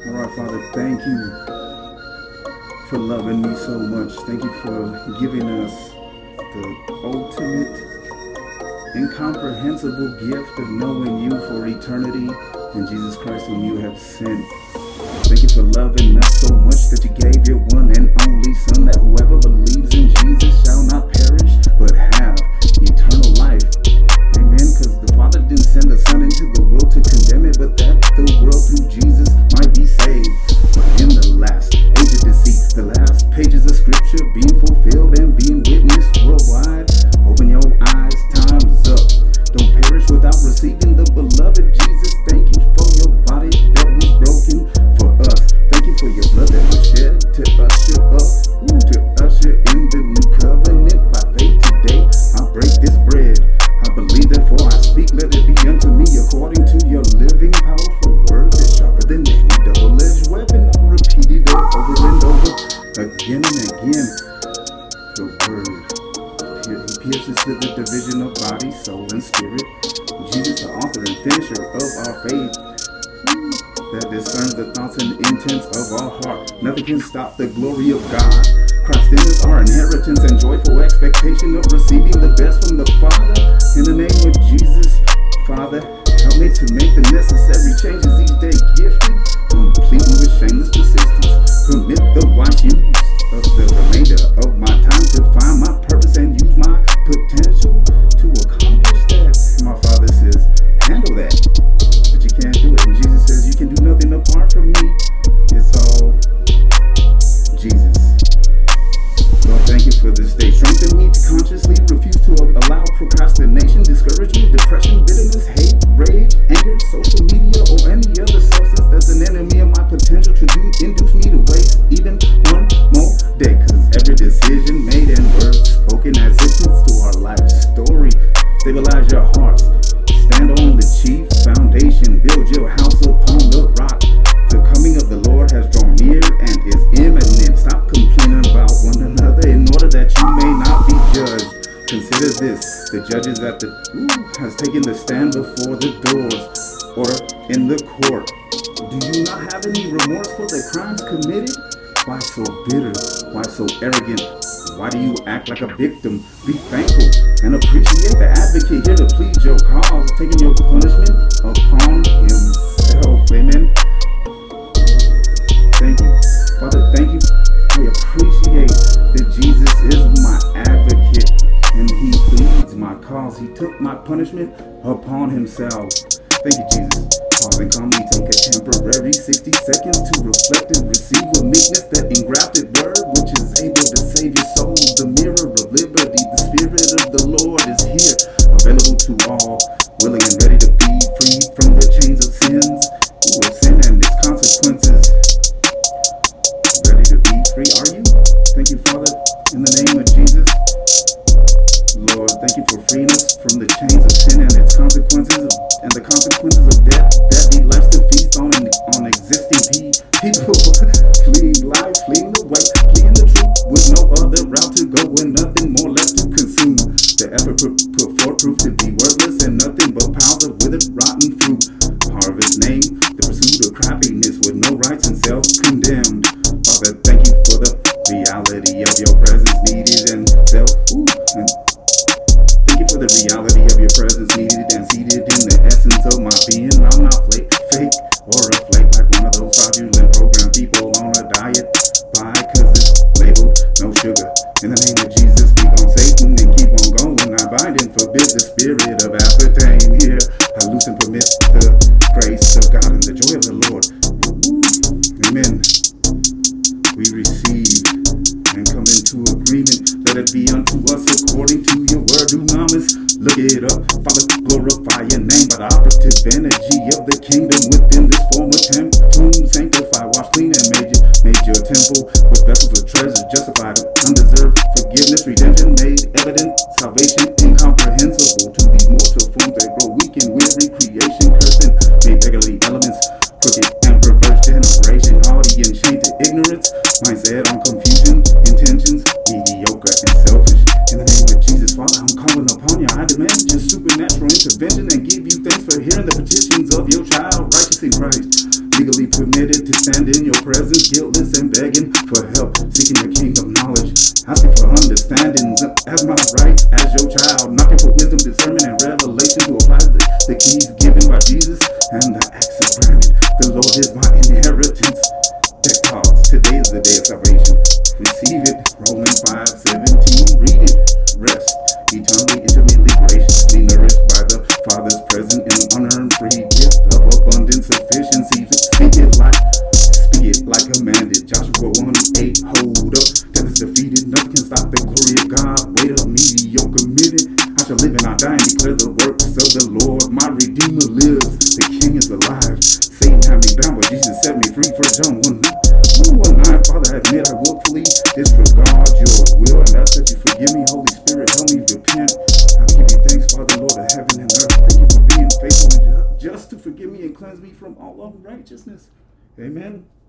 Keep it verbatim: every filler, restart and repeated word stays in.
All right, Father, thank you for loving me so much. Thank you for giving us the ultimate, incomprehensible gift of knowing you for eternity and Jesus Christ whom you have sent. Thank you for loving us so much that you gave your one and only Son, that whoever believes in Jesus shall not perish but have eternal life. Amen. Because the Father didn't send the Son into the world to condemn it, but that the world through Jesus might be saved. But in the last age of deceit, the last pages of Scripture being fulfilled and being witnessed worldwide, open your eyes, time's up. Don't perish without receiving the beloved Jesus. Thank you for your body that was broken for us. Thank you for your blood that was shed to usher up, ooh, to usher in the new covenant. By faith today, I break this bread. I believe, therefore I speak, let it be unto me according to your living, powerful word that's sharper than any double-edged weapon. I'll repeat it over and over, again and again. The word, he pierces to the division of body, soul, and spirit. Jesus, the author and finisher of our faith, that discerns the thoughts and intents of our heart. Nothing can stop the glory of God. Christ in us, our inheritance and joyful expectation of receiving the best from the Father. In the name of Jesus, Father, help me to make the necessary changes each day, gifted completely with shameless persistence. Permit the wise use of the remainder of my time to find my purpose and use my potential to accomplish that. My Father says, handle that, but you can't do it. And Jesus says, you can do nothing apart from me. It's all Jesus. Lord, thank you for this day. Strengthen me to consciously refuse to allow procrastination, discouragement, depression, bitterness, hate, rage, anger, social media, or any other substance that's an enemy of my potential to do, induce me to waste even one more day. Because every decision made and word spoken as it is to our life story. Stabilize your hearts. Stand on the chief foundation. Build your house upon the rock. The coming of the Lord has drawn near and is imminent. Stop complaining about one another in order that you may not be judged. Consider this, the judges at the ooh, has taken the stand before the doors or in the court. Do you not have any remorse for the crimes committed? Why so bitter? Why so arrogant? Why do you act like a victim? Be thankful and appreciate the advocate here to plead your cause, taking your punishment upon himself. Amen. Thank you. Father, thank you. I appreciate that Jesus is my advocate and he pleads my cause. He took my punishment upon himself. Thank you, Jesus. Pause and calmly take a temporary sixty seconds to reflect and receive with meekness that engrafted word which is able to save your soul. The mirror of liberty, the Spirit of the Lord is here, available to all, willing and ready to be freed from the chains of sins, ooh, of sin and its consequences. Ready to be free, are you? Thank you, Father, in the name of Jesus. Lord, thank you for freeing us from the chains of sin and its consequences, and the consequences of death that lead life to feast on on existing people. Fleeing life, fleeing the way, fleeing the truth, with no other route to go and nothing more left to consume. The effort put, put forth proved to be worthless and nothing but piles of withered, rotten fruit. Harvest name, the pursuit of crappiness with no rights and self-condemned. Father, thank you for the reality of your presence needed and self. Ooh, and thank you for the reality of your presence needed and seated in the essence of my being. I'm not fake, fake or a flake like one of those fraudulent program people on a diet. Why? Cause it's labeled no sugar. In the name of Jesus, speak on Satan and keep on going. I bind and forbid the spirit of aspartame here. I loose and permit the grace of God and the joy of the Lord. Amen. We receive and come into agreement. Let it be unto us according to your word. Dunamis, look it up. Father, glorify your name by the operative energy of the kingdom within this form of tomb. Sanctify, wash clean, and made, you, made your temple with vessels of treasure, justified, undeserved forgiveness, redemption made evident, salvation incomprehensible to these mortal forms that grow weak and weary, creation cursing, made beggarly elements, crooked and perverse generation, haughty and chained to ignorance, mindset on confusion, intentions, mediocre and selfish. In the name of Jesus, Father, I'm calling upon you. I demand your supernatural intervention and give you thanks for hearing the petitions of your child, righteous in Christ, legally committed to stand in your presence, guiltless and begging for help, seeking the kingdom knowledge, asking for understanding as my rights as your child, knocking for wisdom, discernment, and revelation to apply the, the keys given by Jesus and the access granted. The Lord is my inheritance. That calls. Today is the day of salvation. Receive it. Romans five seventeen. Read it. Rest. Eternally, intimately, graciously nourished by the Father's present and unearned free gift of abundant sufficiency. Speak it like, speak it like commanded. Joshua one eight. Hold up. Death is defeated. Nothing can stop the glory of God. Wait up, mediocre minute. I shall live and not die and declare the works of the Lord. My Redeemer lives. The King is alive. Satan had me bound, but Jesus set me free. For John one nine. Father, I admit I willfully disregard your will, and ask that you forgive me. Holy Spirit, help me repent. I give you thanks, Father, Lord of heaven and earth. Thank you for being faithful and just to forgive me and cleanse me from all unrighteousness. Amen.